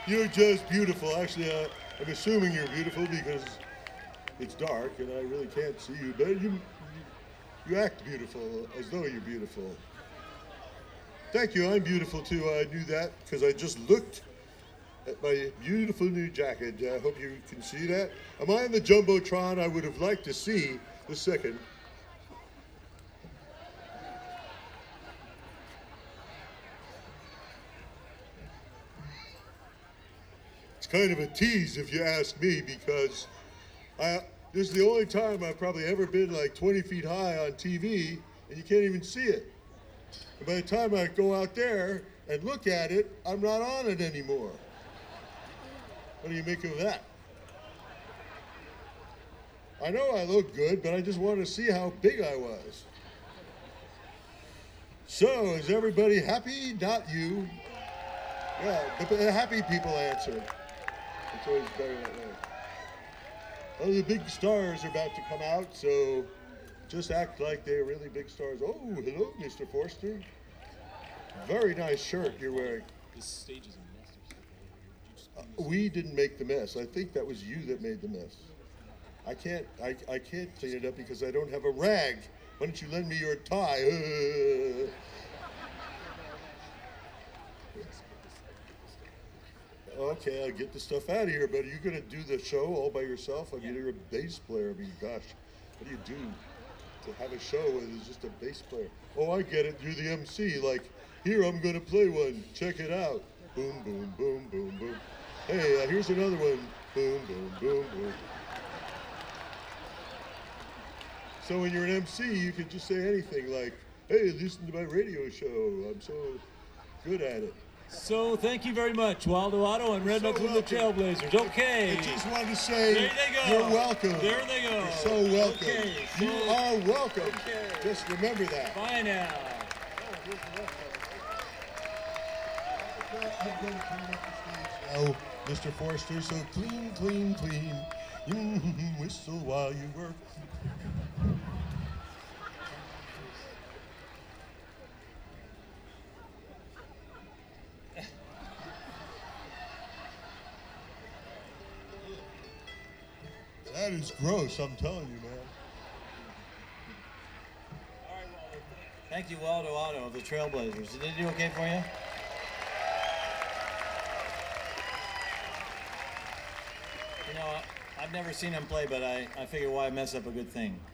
You're just beautiful. Actually, I'm assuming you're beautiful because it's dark and I really can't see you. But you act beautiful, as though you're beautiful. Thank you. I'm beautiful too. I knew that because I just looked at my beautiful new jacket. I hope you can see that. Am I on the jumbotron? I would have liked to see the second. It's kind of a tease if you ask me because this is the only time I've probably ever been like 20 feet high on TV and you can't even see it. And by the time I go out there and look at it, I'm not on it anymore. What do you make of that? I know I look good, but I just wanted to see how big I was. So, is everybody happy? Not you. Yeah, but the happy people answer. It's always better that way. Oh, the big stars are about to come out, so just act like they're really big stars. Oh, hello, Mr. Forster. Very nice shirt you're wearing. This stage is a mess of stuff all over here. Would you just We didn't make the mess. I think that was you that made the mess. I can't clean it up because I don't have a rag. Why don't you lend me your tie? Okay, I'll get the stuff out of here, but are you going to do the show all by yourself? I mean, you're a bass player. I mean, gosh, what do you do to have a show where there's just a bass player? Oh, I get it. You're the MC. Like, here, I'm going to play one. Check it out. Boom, boom, boom, boom, boom. Hey, here's another one. Boom, boom, boom, boom. So when you're an MC, you can just say anything like, hey, listen to my radio show. I'm so good at it. So thank you very much, Waldo Otto and Red Bucks and the Trailblazers. Okay. I just wanted to say, there they go. You're welcome. There they go. You're so welcome. Okay, so you are welcome. Okay. Just remember that. Bye now. I'm going to clean up the stage now, Mr. Forster. So clean, clean, clean. Whistle while you work. That is gross, I'm telling you, man. All right, Waldo. Thank you, Waldo Otto of the Trailblazers. Did they do okay for you? You know, I've never seen him play, but I figure why mess up a good thing.